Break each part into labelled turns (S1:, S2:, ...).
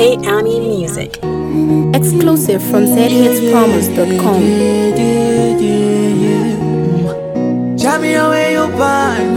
S1: K-Ami Music.
S2: Exclusive from zhitspromos.com.
S3: Jammy away you find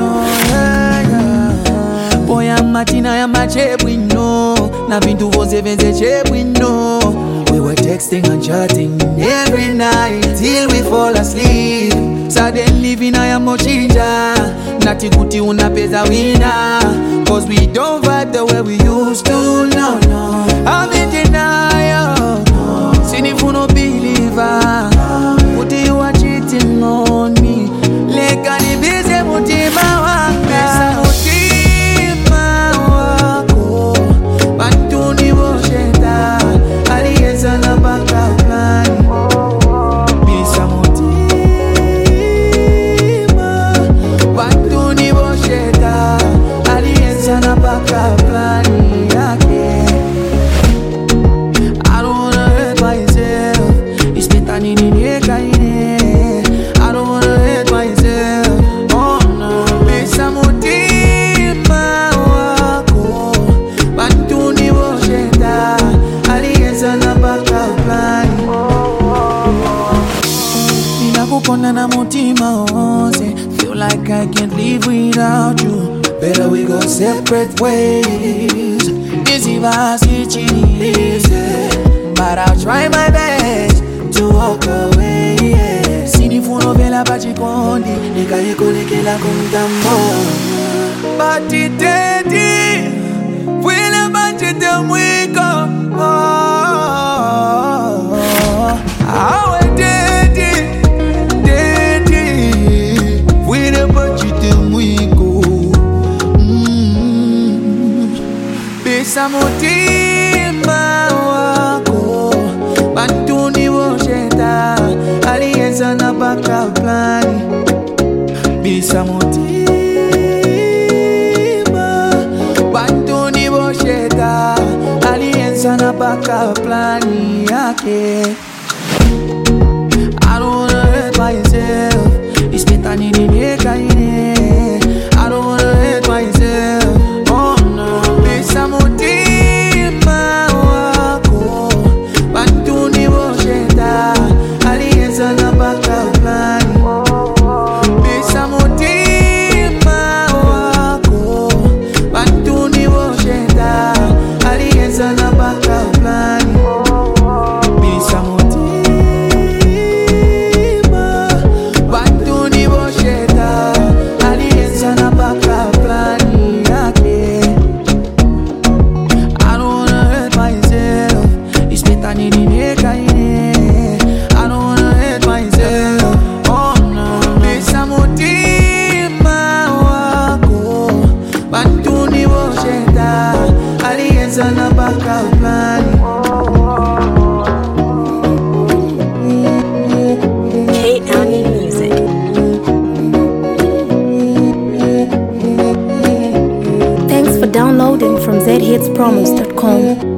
S3: Boy I'm Martina I'm a chebwino Na vintu voze venze chebwino. We were texting and chatting every night till we fall asleep. Suddenly vina ya mochinja Nati kuti unapeza wina. Cause we don't vibe the way we used to, no. I'm in denial, Sinifu no believer. Kuti you are cheating on me. Leka ni bize mutima wanga. Mutima wako Bantu ni bosheta Alieza na baka plani. Bisa mutima Bantu ni bosheta Alieza na baka plani yake. I don't wanna hurt myself. Ispita nini nikaine. I don't wanna hurt myself. Oh no. Bisa mutima wako Bantu ni bosheta Alieza na baka plani. Ninakupona na mutima wose. Feel like I can't live without you. Better we go separate ways. Easy vasi chini. But I'll try my best to walk away, yeah. Sinifuno vela bachikondi Nika yeko lekela kumtambo. Bati tedi Wila bachite mwiko. Awe tedi Wila bachite mwiko. Bisa mutima wako Bantu ni bosheta Alieza na baka plani. Bisa mutima Bantu ni bosheta Alieza na baka plani yake. I don't wanna hurt myself. Ispita nini nikaine. I don't wanna hurt myself. Oh no. Bisa mutima wako Bantu ni bosheta Alieza na baka plani. Bisa mutima wako Bantu ni bosheta Alieza na baka plani. Bisa mutima Bantu ni bosheta Alieza na baka plani yake. I don't wanna hurt myself. Ispita nini nikaine. I don't wanna hurt myself. Oh no. Bisa mutima wako Bantu ni bosheta Alieza na baka plani.
S1: K-Ami Music.
S2: Thanks for downloading from zhitspromos.com.